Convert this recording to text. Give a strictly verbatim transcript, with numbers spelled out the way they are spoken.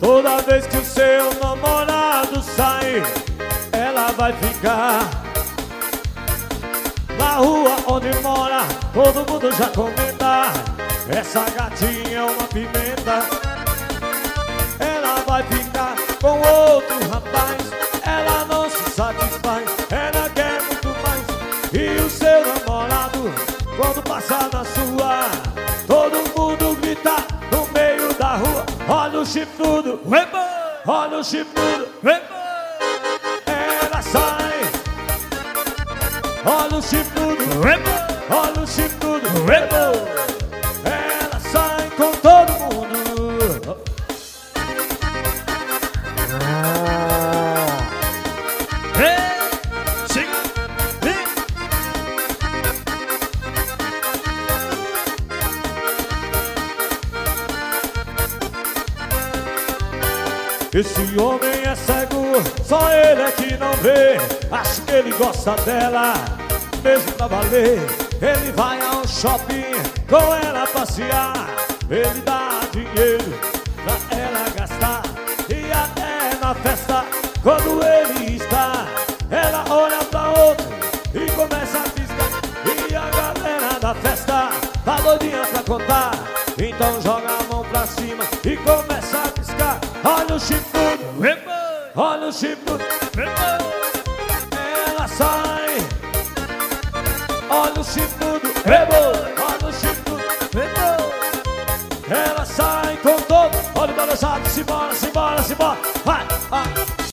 Toda vez que o seu namorado sai, ela vai ficar. Na rua onde mora, todo mundo já comenta: essa gatinha é uma pimenta. Ela vai ficar com outro rapaz, ela não se satisfaz, ela quer muito mais. E o seu namorado, quando passar na sua, todo mundo grita no meio da rua: olha o chifrudo, olha o chifrudo. Ela sai, olha o chifrudo, olha o chifrudo. Ela sai com todo mundo. Esse homem é cego, só ele é que não vê. Acho que ele gosta dela, mesmo pra valer. Ele vai ao shopping com ela passear, ele dá dinheiro pra ela gastar. E até na festa, quando ele está, ela olha pra outro e começa a piscar. E a galera da festa tá doidinha pra contar, então joga a mão pra cima e começa a piscar. Olha o chifrudo, olha o chifrudo. Ela sai, olha o chifrudo, olha o chifrudo. Ela sai com todo, olha o balançado, simbora, simbora, simbora. Vai!